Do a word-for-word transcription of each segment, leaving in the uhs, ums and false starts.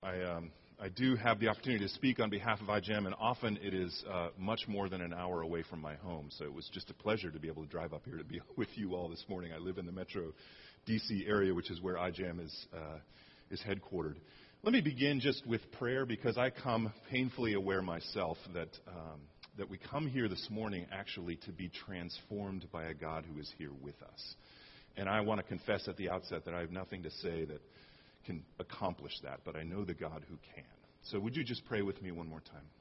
I, um, I do have the opportunity to speak on behalf of iGEM, and often it is uh, much more than an hour away from my home. So it was just a pleasure to be able to drive up here to be with you all this morning. I live in the Metro D C area, which is where iGEM is uh, is headquartered. Let me begin just with prayer, because I come painfully aware myself that um, that we come here this morning actually to be transformed by a God who is here with us. And I want to confess at the outset that I have nothing to say that can accomplish that, but I know the God who can. So would you just pray with me one more time?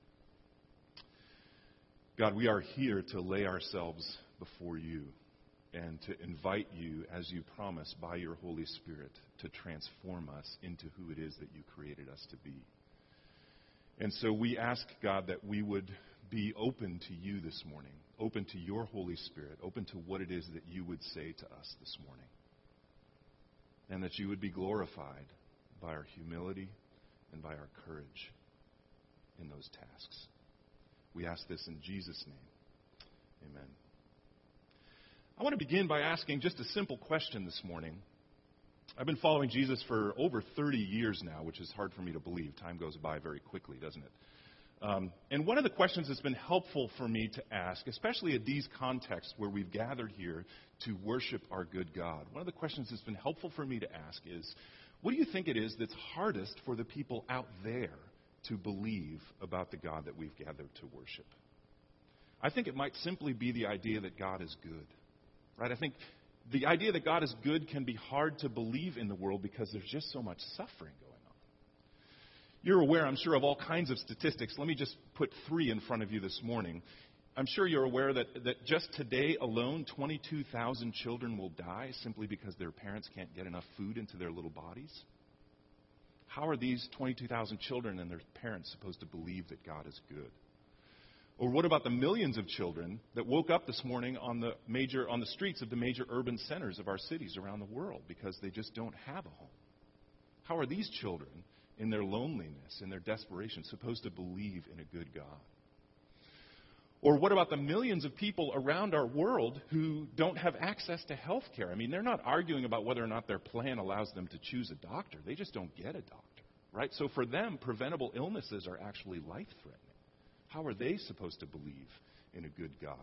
God, we are here to lay ourselves before you and to invite you, as you promise, by your Holy Spirit, to transform us into who it is that you created us to be. And so we ask, God, that we would be open to you this morning, open to your Holy Spirit, open to what it is that you would say to us this morning, and that you would be glorified by our humility and by our courage in those tasks. We ask this in Jesus' name. Amen. I want to begin by asking just a simple question this morning. I've been following Jesus for over thirty years now, which is hard for me to believe. Time goes by very quickly, doesn't it? Um, and one of the questions that's been helpful for me to ask, especially at these contexts where we've gathered here to worship our good God, one of the questions that's been helpful for me to ask is, what do you think it is that's hardest for the people out there to believe about the God that we've gathered to worship? I think it might simply be the idea that God is good, right? I think the idea that God is good can be hard to believe in the world because there's just so much suffering going on. You're aware, I'm sure, of all kinds of statistics. Let me just put three in front of you this morning. I'm sure you're aware that, that just today alone, twenty-two thousand children will die simply because their parents can't get enough food into their little bodies. How are these twenty-two thousand children and their parents supposed to believe that God is good? Or what about the millions of children that woke up this morning on the major on the streets of the major urban centers of our cities around the world because they just don't have a home? How are these children, in their loneliness, in their desperation, supposed to believe in a good God? Or what about the millions of people around our world who don't have access to health care? I mean, they're not arguing about whether or not their plan allows them to choose a doctor. They just don't get a doctor, right? So for them, preventable illnesses are actually life-threatening. How are they supposed to believe in a good God?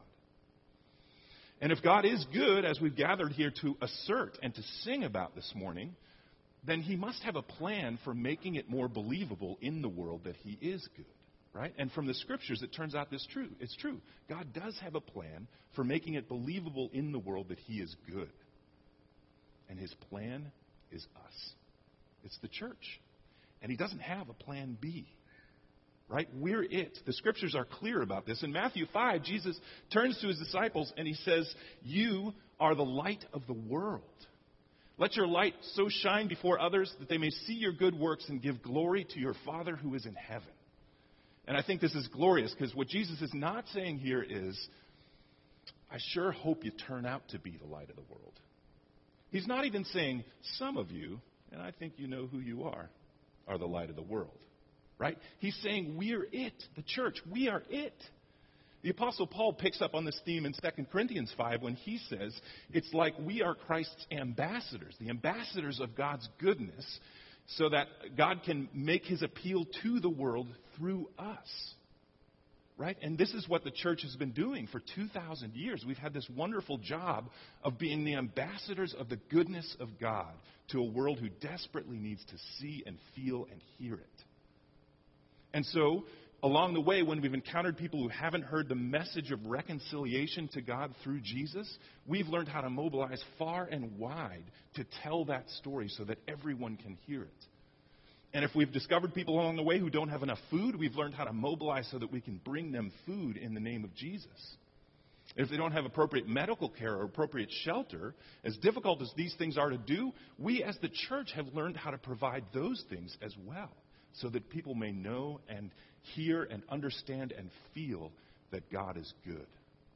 And if God is good, as we've gathered here to assert and to sing about this morning, then he must have a plan for making it more believable in the world that he is good, right? And from the scriptures, it turns out this true. It's true. God does have a plan for making it believable in the world that he is good. And his plan is us. It's the church. And he doesn't have a plan B, right? We're it. The scriptures are clear about this. In Matthew five, Jesus turns to his disciples and he says, "You are the light of the world. Let your light so shine before others that they may see your good works and give glory to your Father who is in heaven." And I think this is glorious because what Jesus is not saying here is, I sure hope you turn out to be the light of the world. He's not even saying, some of you, and I think you know who you are, are the light of the world, right? He's saying we're it, the church. We are it. The Apostle Paul picks up on this theme in Second Corinthians five when he says it's like we are Christ's ambassadors, the ambassadors of God's goodness, so that God can make his appeal to the world through us. Right? And this is what the church has been doing for two thousand years. We've had this wonderful job of being the ambassadors of the goodness of God to a world who desperately needs to see and feel and hear it. And so, along the way, when we've encountered people who haven't heard the message of reconciliation to God through Jesus, we've learned how to mobilize far and wide to tell that story so that everyone can hear it. And if we've discovered people along the way who don't have enough food, we've learned how to mobilize so that we can bring them food in the name of Jesus. If they don't have appropriate medical care or appropriate shelter, as difficult as these things are to do, we as the church have learned how to provide those things as well, so that people may know and hear and understand and feel that God is good.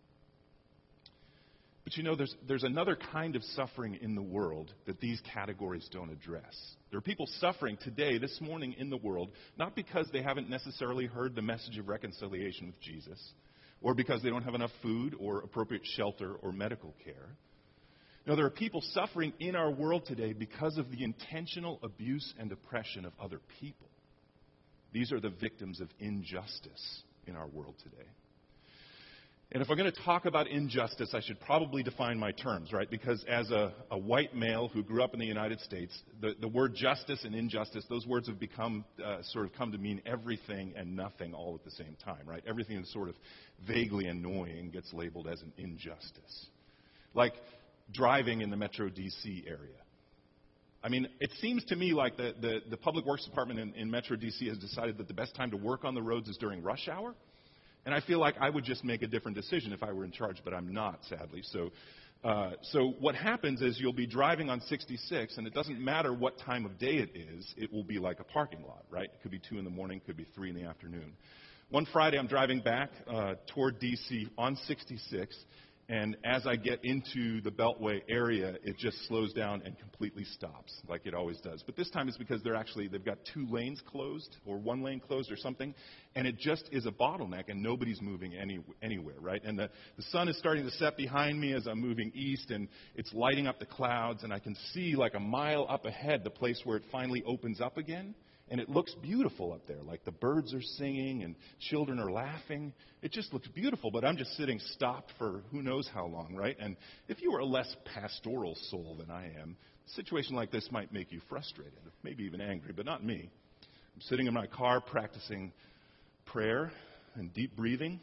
But you know, there's, there's another kind of suffering in the world that these categories don't address. There are people suffering today, this morning in the world, not because they haven't necessarily heard the message of reconciliation with Jesus, or because they don't have enough food or appropriate shelter or medical care. No, there are people suffering in our world today because of the intentional abuse and oppression of other people. These are the victims of injustice in our world today. And if I'm going to talk about injustice, I should probably define my terms, right? Because as a, a white male who grew up in the United States, the, the word justice and injustice, those words have become uh, sort of come to mean everything and nothing all at the same time, right? Everything that's sort of vaguely annoying gets labeled as an injustice. Like driving in the Metro D C area. I mean, it seems to me like the, the, the Public Works Department in, in Metro D C has decided that the best time to work on the roads is during rush hour. And I feel like I would just make a different decision if I were in charge, but I'm not, sadly. So uh, so what happens is you'll be driving on sixty-six, and it doesn't matter what time of day it is, it will be like a parking lot, right? It could be two in the morning, could be three in the afternoon. One Friday, I'm driving back uh, toward D C on sixty-six, and as I get into the Beltway area, it just slows down and completely stops, like it always does. But this time it's because they're actually, they've got two lanes closed, or one lane closed or something, and it just is a bottleneck, and nobody's moving any, anywhere, right? And the, the sun is starting to set behind me as I'm moving east, and it's lighting up the clouds, and I can see like a mile up ahead the place where it finally opens up again. And it looks beautiful up there, like the birds are singing and children are laughing. It just looks beautiful, but I'm just sitting stopped for who knows how long, right? And if you were a less pastoral soul than I am, a situation like this might make you frustrated, maybe even angry, but not me. I'm sitting in my car practicing prayer and deep breathing,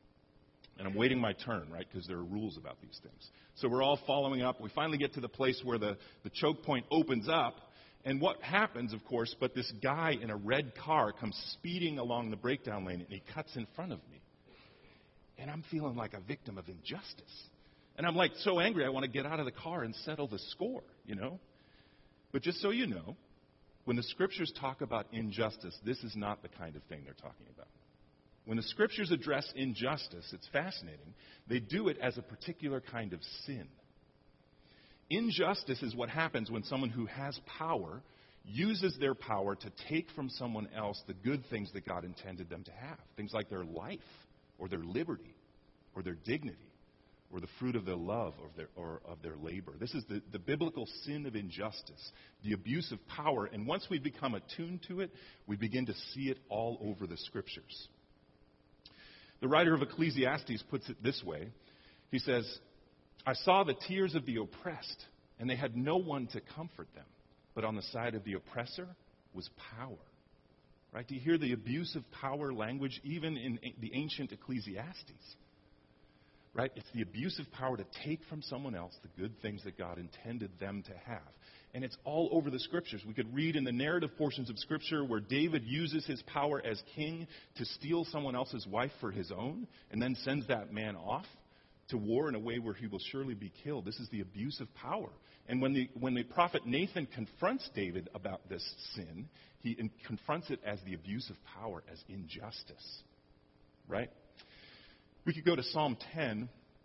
and I'm waiting my turn, right, because there are rules about these things. So we're all following up. We finally get to the place where the, the choke point opens up. And what happens, of course, but this guy in a red car comes speeding along the breakdown lane, and he cuts in front of me. And I'm feeling like a victim of injustice. And I'm like so angry, I want to get out of the car and settle the score, you know. But just so you know, when the Scriptures talk about injustice, this is not the kind of thing they're talking about. When the Scriptures address injustice, it's fascinating. They do it as a particular kind of sin. Injustice is what happens when someone who has power uses their power to take from someone else the good things that God intended them to have. Things like their life, or their liberty, or their dignity, or the fruit of their love, or, their, or of their labor. This is the, the biblical sin of injustice, the abuse of power. And once we become attuned to it, we begin to see it all over the Scriptures. The writer of Ecclesiastes puts it this way. He says, I saw the tears of the oppressed, and they had no one to comfort them. But on the side of the oppressor was power. Right? Do you hear the abuse of power language even in the ancient Ecclesiastes? Right? It's the abuse of power to take from someone else the good things that God intended them to have. And it's all over the Scriptures. We could read in the narrative portions of Scripture where David uses his power as king to steal someone else's wife for his own, and then sends that man off to war in a way where he will surely be killed. This is the abuse of power. And when the when the prophet Nathan confronts David about this sin, he in, confronts it as the abuse of power, as injustice. Right? We could go to Psalm ten.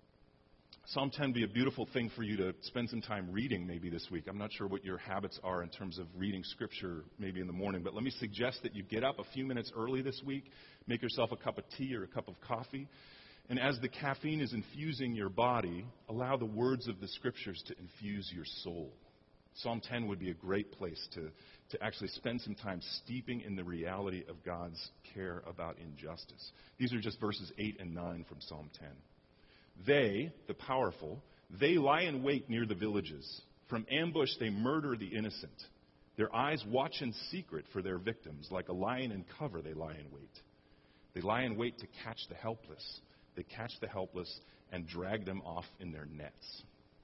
Psalm ten would be a beautiful thing for you to spend some time reading maybe this week. I'm not sure what your habits are in terms of reading Scripture maybe in the morning, but let me suggest that you get up a few minutes early this week, make yourself a cup of tea or a cup of coffee, and as the caffeine is infusing your body, allow the words of the Scriptures to infuse your soul. Psalm ten would be a great place to, to actually spend some time steeping in the reality of God's care about injustice. These are just verses eight and nine from Psalm ten. They, the powerful, they lie in wait near the villages. From ambush they murder the innocent. Their eyes watch in secret for their victims. Like a lion in cover they lie in wait. They lie in wait to catch the helpless. They catch the helpless and drag them off in their nets.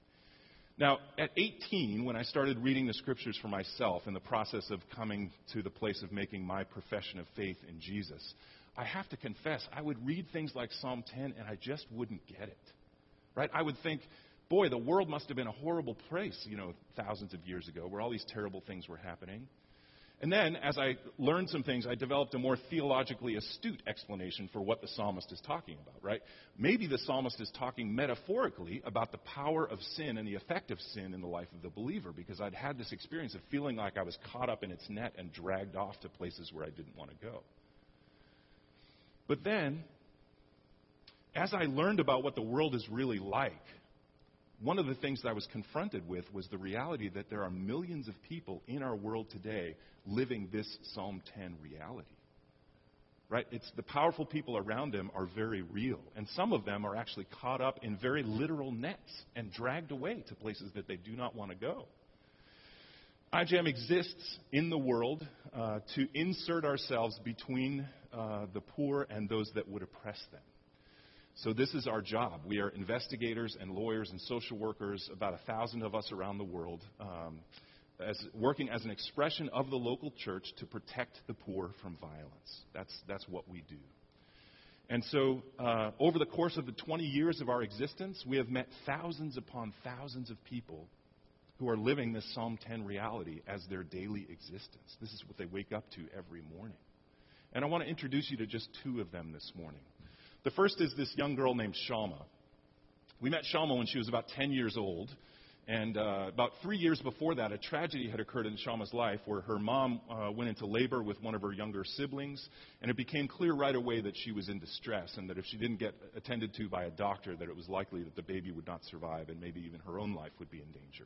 Now, at eighteen, when I started reading the Scriptures for myself in the process of coming to the place of making my profession of faith in Jesus, I have to confess, I would read things like Psalm ten and I just wouldn't get it. Right? I would think, boy, the world must have been a horrible place, you know, thousands of years ago, where all these terrible things were happening. And then, as I learned some things, I developed a more theologically astute explanation for what the psalmist is talking about, right? Maybe the psalmist is talking metaphorically about the power of sin and the effect of sin in the life of the believer, because I'd had this experience of feeling like I was caught up in its net and dragged off to places where I didn't want to go. But then, as I learned about what the world is really like, one of the things that I was confronted with was the reality that there are millions of people in our world today living this Psalm ten reality. Right? It's the powerful people around them are very real. And some of them are actually caught up in very literal nets and dragged away to places that they do not want to go. I G M exists in the world uh, to insert ourselves between uh, the poor and those that would oppress them. So this is our job. We are investigators and lawyers and social workers, about a thousand of us around the world, um, as working as an expression of the local church to protect the poor from violence. That's, that's what we do. And so uh, over the course of the twenty years of our existence, we have met thousands upon thousands of people who are living this Psalm ten reality as their daily existence. This is what they wake up to every morning. And I want to introduce you to just two of them this morning. The first is this young girl named Shalma. We met Shalma when she was about ten years old. And uh, about three years before that, a tragedy had occurred in Shalma's life where her mom uh, went into labor with one of her younger siblings. And it became clear right away that she was in distress and that if she didn't get attended to by a doctor, that it was likely that the baby would not survive and maybe even her own life would be in danger.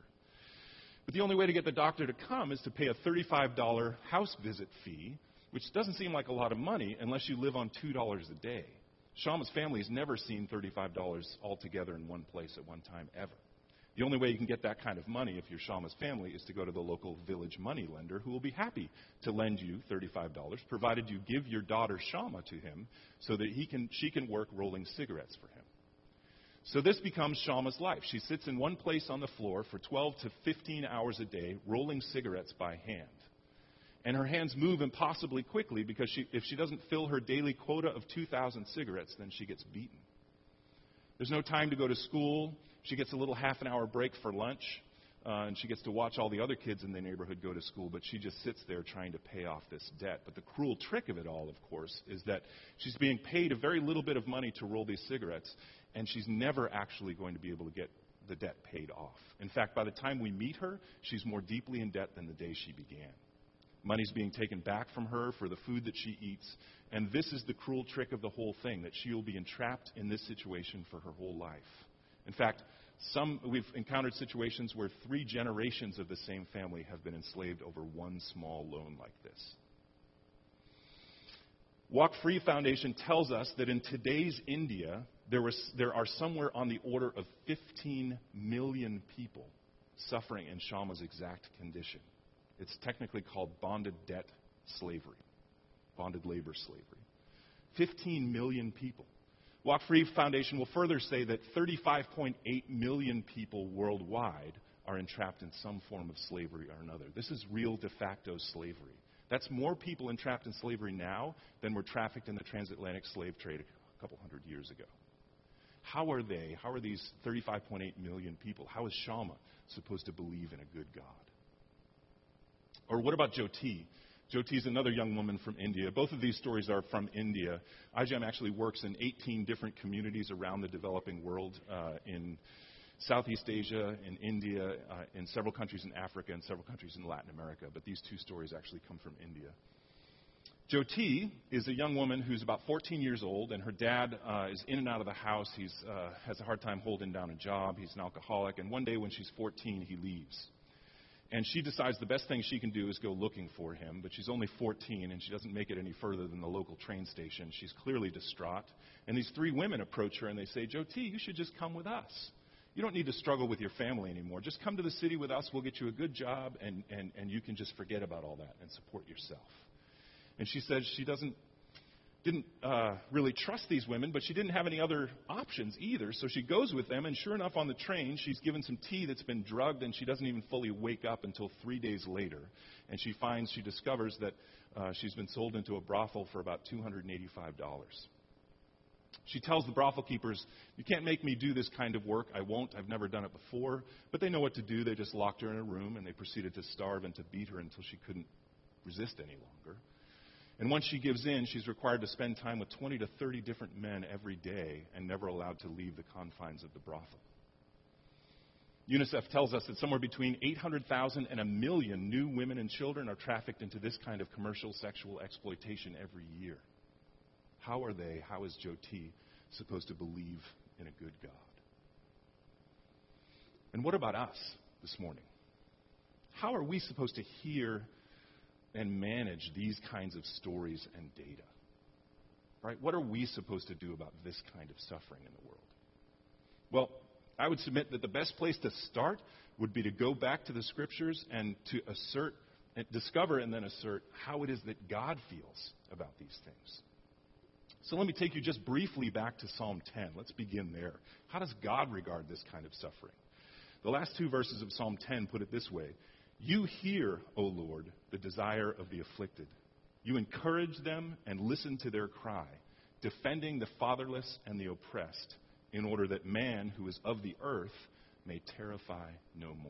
But the only way to get the doctor to come is to pay a thirty-five dollars house visit fee, which doesn't seem like a lot of money unless you live on two dollars a day. Shalma's family has never seen thirty-five dollars altogether in one place at one time ever. The only way you can get that kind of money if you're Shalma's family is to go to the local village money lender who will be happy to lend you thirty-five dollars, provided you give your daughter Shalma to him so that he can, she can work rolling cigarettes for him. So this becomes Shalma's life. She sits in one place on the floor for twelve to fifteen hours a day rolling cigarettes by hand. And her hands move impossibly quickly because she, if she doesn't fill her daily quota of two thousand cigarettes, then she gets beaten. There's no time to go to school. She gets a little half an hour break for lunch, uh, and she gets to watch all the other kids in the neighborhood go to school, but she just sits there trying to pay off this debt. But the cruel trick of it all, of course, is that she's being paid a very little bit of money to roll these cigarettes, and she's never actually going to be able to get the debt paid off. In fact, by the time we meet her, she's more deeply in debt than the day she began. Money's being taken back from her for the food that she eats, and this is the cruel trick of the whole thing, that she will be entrapped in this situation for her whole life. In fact, some we've encountered situations where three generations of the same family have been enslaved over one small loan like this. Walk Free Foundation tells us that in today's India, there, was, there are somewhere on the order of fifteen million people suffering in Shalma's exact condition. It's technically called bonded debt slavery, bonded labor slavery. fifteen million people. Walk Free Foundation will further say that thirty-five point eight million people worldwide are entrapped in some form of slavery or another. This is real de facto slavery. That's more people entrapped in slavery now than were trafficked in the transatlantic slave trade a couple hundred years ago. How are they, how are these thirty-five point eight million people, how is Shalma supposed to believe in a good God? Or what about Jyoti? Jyoti is another young woman from India. Both of these stories are from India. I G M actually works in eighteen different communities around the developing world, uh, in Southeast Asia, in India, uh, in several countries in Africa, and several countries in Latin America. But these two stories actually come from India. Jyoti is a young woman who's about fourteen years old, and her dad uh, is in and out of the house. He uh, has a hard time holding down a job. He's an alcoholic. And one day when she's fourteen, he leaves. And she decides the best thing she can do is go looking for him, but she's only fourteen, and she doesn't make it any further than the local train station. She's clearly distraught. And these three women approach her, and they say, Jyoti, you should just come with us. You don't need to struggle with your family anymore. Just come to the city with us. We'll get you a good job, and, and, and you can just forget about all that and support yourself. And she says she doesn't didn't uh, really trust these women, but she didn't have any other options either. So she goes with them, and sure enough, on the train, she's given some tea that's been drugged, and she doesn't even fully wake up until three days later. And she finds, she discovers that uh, she's been sold into a brothel for about two hundred eighty-five dollars. She tells the brothel keepers, you can't make me do this kind of work. I won't. I've never done it before. But they know what to do. They just locked her in a room, and they proceeded to starve and to beat her until she couldn't resist any longer. And once she gives in, she's required to spend time with twenty to thirty different men every day and never allowed to leave the confines of the brothel. UNICEF tells us that somewhere between eight hundred thousand and a million new women and children are trafficked into this kind of commercial sexual exploitation every year. How are they, how is Jyoti supposed to believe in a good God? And what about us this morning? How are we supposed to hear and manage these kinds of stories and data? Right? What are we supposed to do about this kind of suffering in the world? Well, I would submit that the best place to start would be to go back to the Scriptures and to assert, and discover and then assert how it is that God feels about these things. So let me take you just briefly back to Psalm ten. Let's begin there. How does God regard this kind of suffering? The last two verses of Psalm ten put it this way. You hear, O Lord, the desire of the afflicted. You encourage them and listen to their cry, defending the fatherless and the oppressed, in order that man who is of the earth may terrify no more.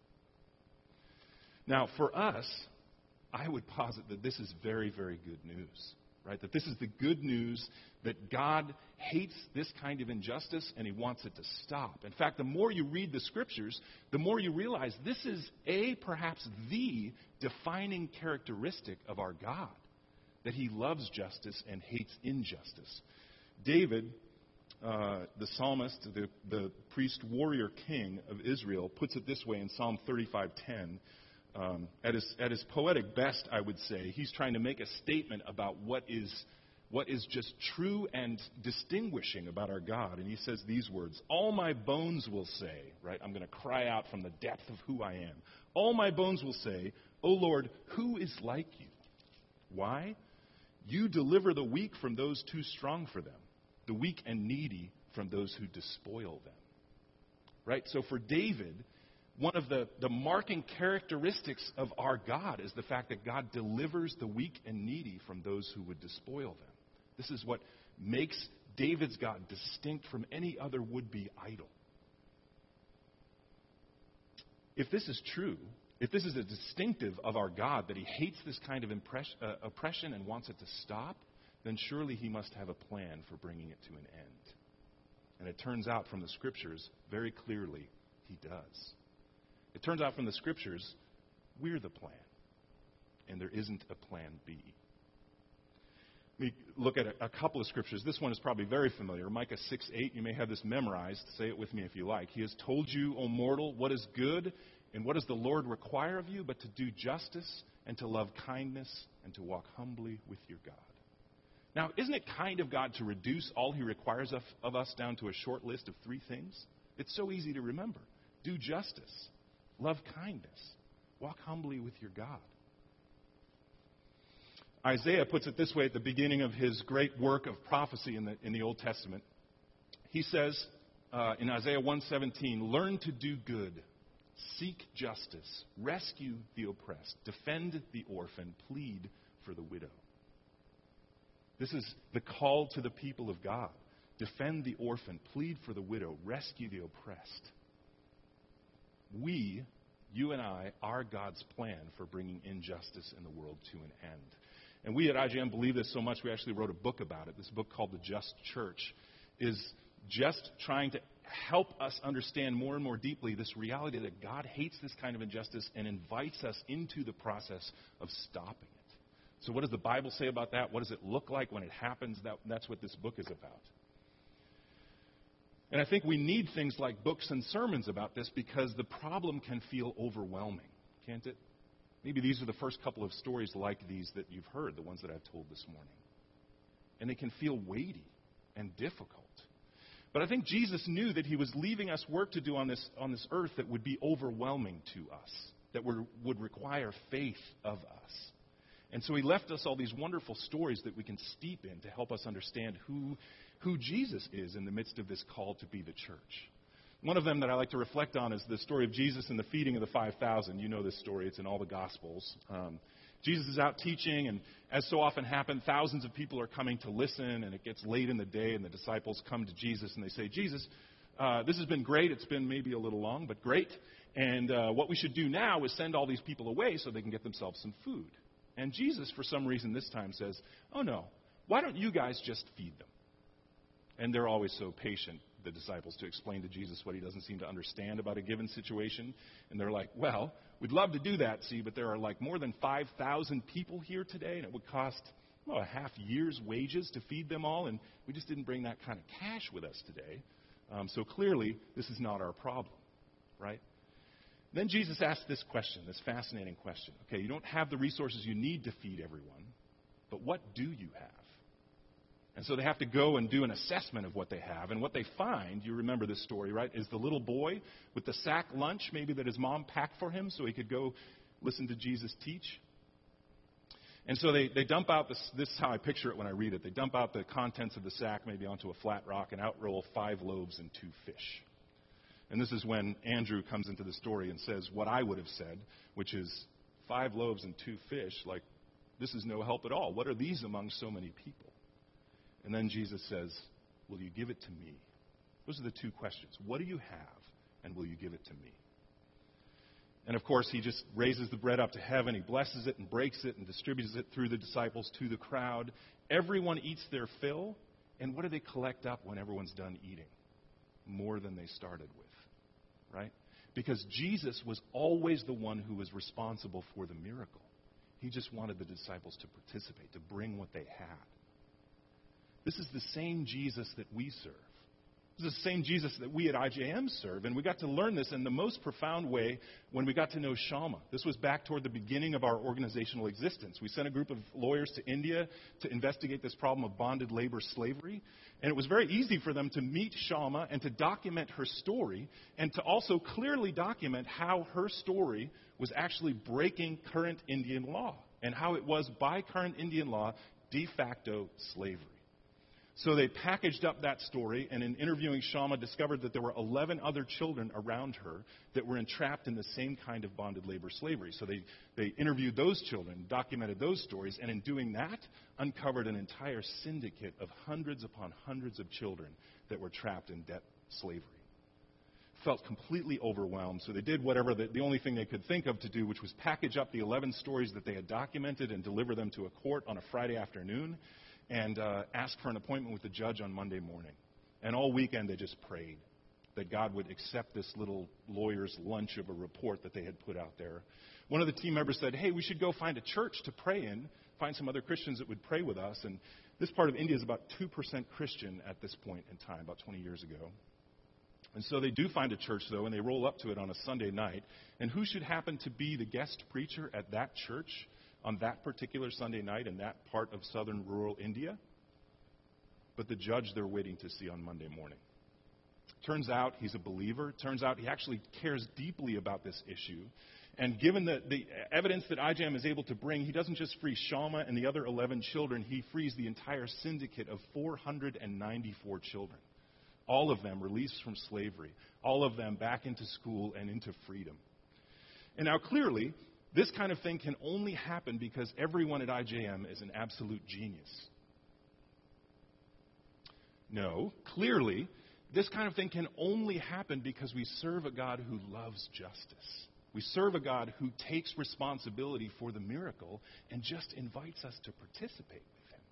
Now, for us, I would posit that this is very, very good news, right? That this is the good news that God hates this kind of injustice and he wants it to stop. In fact, the more you read the Scriptures, the more you realize this is a, perhaps the defining characteristic of our God, that he loves justice and hates injustice. David, uh, the psalmist, the, the priest warrior king of Israel, puts it this way in Psalm thirty-five ten. Um, at his at his poetic best, I would say, he's trying to make a statement about what is what is just true and distinguishing about our God. And he says these words, all my bones will say, right? I'm going to cry out from the depth of who I am. All my bones will say, O Lord, who is like you? Why? You deliver the weak from those too strong for them, the weak and needy from those who despoil them. Right? So for David, one of the, the marking characteristics of our God is the fact that God delivers the weak and needy from those who would despoil them. This is what makes David's God distinct from any other would-be idol. If this is true, if this is a distinctive of our God, that he hates this kind of impress, uh, oppression and wants it to stop, then surely he must have a plan for bringing it to an end. And it turns out from the Scriptures, very clearly, he does. It turns out from the Scriptures, we're the plan. And there isn't a plan B. Let me look at a, a couple of Scriptures. This one is probably very familiar. Micah six eight, you may have this memorized. Say it with me if you like. He has told you, O mortal, what is good, and what does the Lord require of you but to do justice and to love kindness and to walk humbly with your God. Now, isn't it kind of God to reduce all he requires of, of us down to a short list of three things? It's so easy to remember. Do justice. Love kindness. Walk humbly with your God. Isaiah puts it this way at the beginning of his great work of prophecy in the, in the Old Testament. He says uh, in Isaiah one seventeen, learn to do good, seek justice, rescue the oppressed, defend the orphan, plead for the widow. This is the call to the people of God. Defend the orphan, plead for the widow, rescue the oppressed. We, you and I, are God's plan for bringing injustice in the world to an end. And we at I G M believe this so much we actually wrote a book about it. This book called The Just Church is just trying to help us understand more and more deeply this reality that God hates this kind of injustice and invites us into the process of stopping it. So what does the Bible say about that? What does it look like when it happens? That, that's what this book is about. And I think we need things like books and sermons about this because the problem can feel overwhelming, can't it? Maybe these are the first couple of stories like these that you've heard, the ones that I've told this morning. And they can feel weighty and difficult. But I think Jesus knew that he was leaving us work to do on this, on this earth that would be overwhelming to us, that were, would require faith of us. And so he left us all these wonderful stories that we can steep in to help us understand who, who Jesus is in the midst of this call to be the church. One of them that I like to reflect on is the story of Jesus and the feeding of the five thousand. You know this story. It's in all the Gospels. Um, Jesus is out teaching, and as so often happens, thousands of people are coming to listen, and it gets late in the day, and the disciples come to Jesus, and they say, Jesus, uh, this has been great. It's been maybe a little long, but great. And uh, what we should do now is send all these people away so they can get themselves some food. And Jesus, for some reason this time, says, oh, no, why don't you guys just feed them? And they're always so patient, the disciples, to explain to Jesus what he doesn't seem to understand about a given situation. And they're like, well, we'd love to do that, see, but there are like more than five thousand people here today, and it would cost well, a half year's wages to feed them all, and we just didn't bring that kind of cash with us today. Um, so clearly, this is not our problem. right? Then Jesus asked this question, this fascinating question. Okay, you don't have the resources you need to feed everyone, but what do you have? And so they have to go and do an assessment of what they have. And what they find, you remember this story, right, is the little boy with the sack lunch maybe that his mom packed for him so he could go listen to Jesus teach. And so they, they dump out, this, this is how I picture it when I read it. They dump out the contents of the sack maybe onto a flat rock and out roll five loaves and two fish. And this is when Andrew comes into the story and says what I would have said, which is five loaves and two fish, like this is no help at all. What are these among so many people? And then Jesus says, will you give it to me? Those are the two questions. What do you have, and will you give it to me? And of course, he just raises the bread up to heaven. He blesses it and breaks it and distributes it through the disciples to the crowd. Everyone eats their fill. And what do they collect up when everyone's done eating? More than they started with, right? Because Jesus was always the one who was responsible for the miracle. He just wanted the disciples to participate, to bring what they had. This is the same Jesus that we serve. This is the same Jesus that we at I J M serve. And we got to learn this in the most profound way when we got to know Shama. This was back toward the beginning of our organizational existence. We sent a group of lawyers to India to investigate this problem of bonded labor slavery. And it was very easy for them to meet Shama and to document her story and to also clearly document how her story was actually breaking current Indian law and how it was, by current Indian law, de facto slavery. So they packaged up that story, and in interviewing Shama, discovered that there were eleven other children around her that were entrapped in the same kind of bonded labor slavery. So they, they interviewed those children, documented those stories, and in doing that, uncovered an entire syndicate of hundreds upon hundreds of children that were trapped in debt slavery. Felt completely overwhelmed, so they did whatever the, the only thing they could think of to do, which was package up the eleven stories that they had documented and deliver them to a court on a Friday afternoon, and uh, asked for an appointment with the judge on Monday morning. And all weekend they just prayed that God would accept this little lawyer's lunch of a report that they had put out there. One of the team members said, hey, we should go find a church to pray in, find some other Christians that would pray with us. And this part of India is about two percent Christian at this point in time, about twenty years ago. And so they do find a church, though, and they roll up to it on a Sunday night. And who should happen to be the guest preacher at that church on that particular Sunday night in that part of southern rural India? But the judge they're waiting to see on Monday morning. Turns out he's a believer. Turns out he actually cares deeply about this issue. And given the, the evidence that I J M is able to bring, he doesn't just free Shama and the other eleven children. He frees the entire syndicate of four hundred ninety-four children. All of them released from slavery. All of them back into school and into freedom. And now clearly, this kind of thing can only happen because everyone at I J M is an absolute genius. No, clearly, this kind of thing can only happen because we serve a God who loves justice. We serve a God who takes responsibility for the miracle and just invites us to participate with him.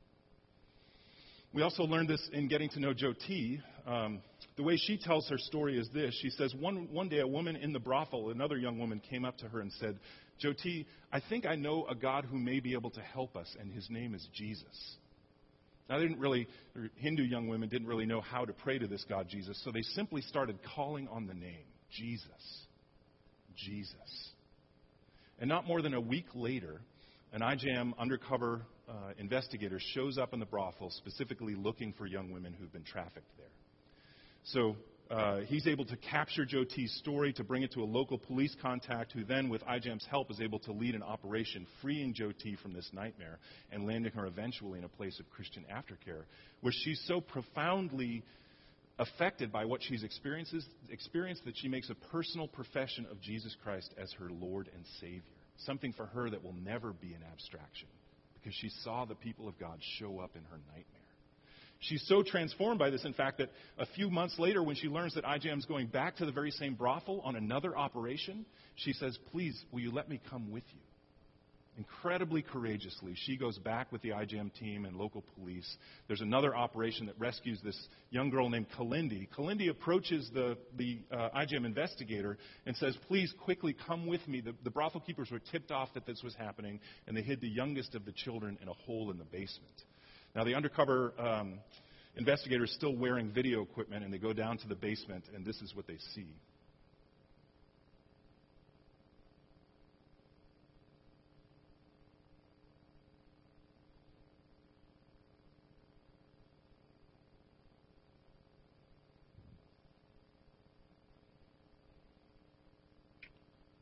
We also learned this in getting to know Jyoti. Um, the way she tells her story is this. She says, one, one day a woman in the brothel, another young woman, came up to her and said, Jyoti, I think I know a God who may be able to help us, and his name is Jesus. Now, they didn't really, Hindu young women didn't really know how to pray to this God, Jesus, so they simply started calling on the name, Jesus, Jesus. And not more than a week later, an I J M undercover uh, investigator shows up in the brothel specifically looking for young women who've been trafficked there. So uh, he's able to capture Jyoti's story, to bring it to a local police contact who then, with I J M's help, is able to lead an operation freeing Jyoti from this nightmare and landing her eventually in a place of Christian aftercare, where she's so profoundly affected by what she's experiences, experienced that she makes a personal profession of Jesus Christ as her Lord and Savior. Something for her that will never be an abstraction, because she saw the people of God show up in her nightmare. She's so transformed by this, in fact, that a few months later, when she learns that I J M is going back to the very same brothel on another operation, she says, please, will you let me come with you? Incredibly courageously, she goes back with the I J M team and local police. There's another operation that rescues this young girl named Kalindi. Kalindi approaches the, the uh, I J M investigator and says, please, quickly come with me. The, the brothel keepers were tipped off that this was happening, and they hid the youngest of the children in a hole in the basement. Now, the undercover um, investigator is still wearing video equipment, and they go down to the basement, and this is what they see.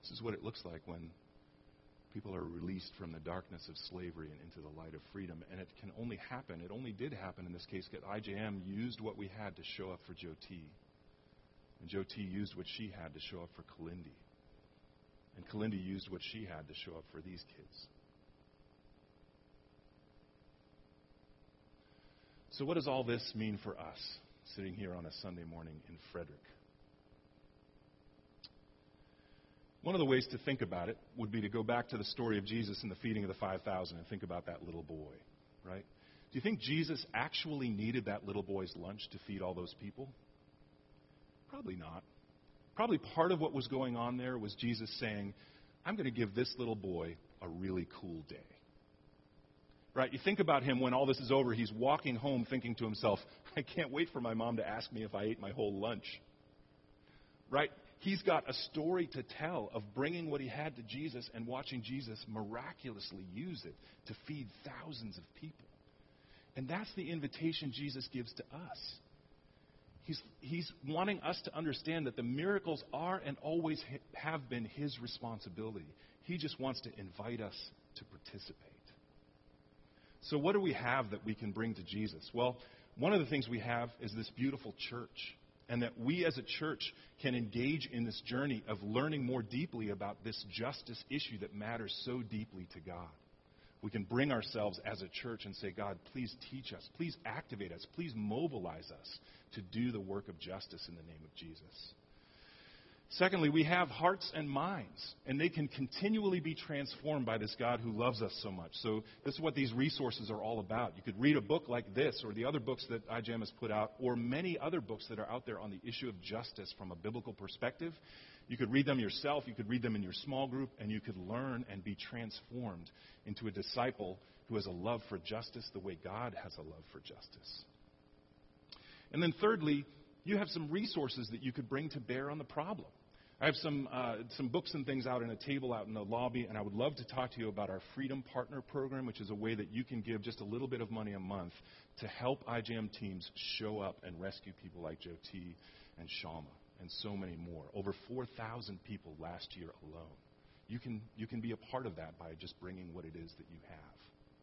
This is what it looks like when people are released from the darkness of slavery and into the light of freedom. And it can only happen, it only did happen in this case, because I J M used what we had to show up for Joe T. And Joe T used what she had to show up for Kalindi. And Kalindi used what she had to show up for these kids. So what does all this mean for us, sitting here on a Sunday morning in Frederick? One of the ways to think about it would be to go back to the story of Jesus and the feeding of the five thousand and think about that little boy, right? Do you think Jesus actually needed that little boy's lunch to feed all those people? Probably not. Probably part of what was going on there was Jesus saying, I'm going to give this little boy a really cool day. Right? You think about him when all this is over, he's walking home thinking to himself, I can't wait for my mom to ask me if I ate my whole lunch. Right? He's got a story to tell of bringing what he had to Jesus and watching Jesus miraculously use it to feed thousands of people. And that's the invitation Jesus gives to us. He's, he's wanting us to understand that the miracles are and always have been his responsibility. He just wants to invite us to participate. So what do we have that we can bring to Jesus? Well, one of the things we have is this beautiful church. And that we as a church can engage in this journey of learning more deeply about this justice issue that matters so deeply to God. We can bring ourselves as a church and say, God, please teach us. Please activate us. Please mobilize us to do the work of justice in the name of Jesus. Secondly, we have hearts and minds, and they can continually be transformed by this God who loves us so much. So this is what these resources are all about. You could read a book like this or the other books that I J M has put out or many other books that are out there on the issue of justice from a biblical perspective. You could read them yourself. You could read them in your small group, and you could learn and be transformed into a disciple who has a love for justice the way God has a love for justice. And then thirdly, you have some resources that you could bring to bear on the problem. I have some uh, some books and things out in a table out in the lobby, and I would love to talk to you about our Freedom Partner Program, which is a way that you can give just a little bit of money a month to help I J M teams show up and rescue people like Joe T. and Shalma and so many more. Over four thousand people last year alone. You can, you can be a part of that by just bringing what it is that you have.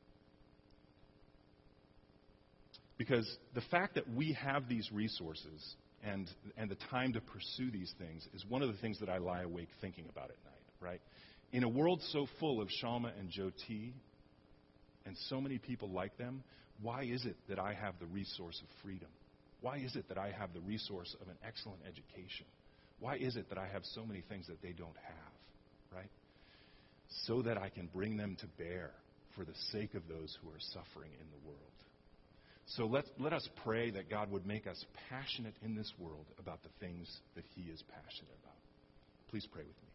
Because the fact that we have these resources and and the time to pursue these things is one of the things that I lie awake thinking about at night, right? In a world so full of Shalma and Joe T. and so many people like them, why is it that I have the resource of freedom? Why is it that I have the resource of an excellent education? Why is it that I have so many things that they don't have, right? So that I can bring them to bear for the sake of those who are suffering in the world. So let, let us pray that God would make us passionate in this world about the things that he is passionate about. Please pray with me.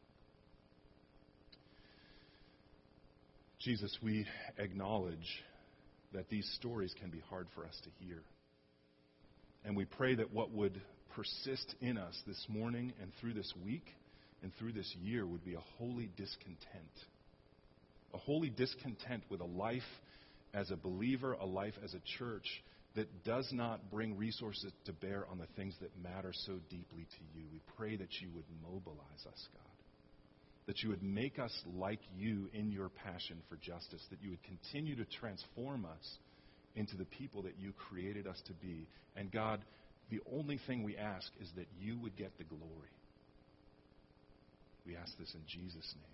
Jesus, we acknowledge that these stories can be hard for us to hear. And we pray that what would persist in us this morning and through this week and through this year would be a holy discontent. A holy discontent with a life as a believer, a life as a church that does not bring resources to bear on the things that matter so deeply to you. We pray that you would mobilize us, God. That you would make us like you in your passion for justice. That you would continue to transform us into the people that you created us to be. And God, the only thing we ask is that you would get the glory. We ask this in Jesus' name.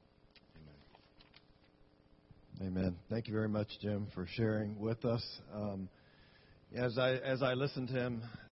Amen. Thank you very much, Jim, for sharing with us. Um, as I as I listened to him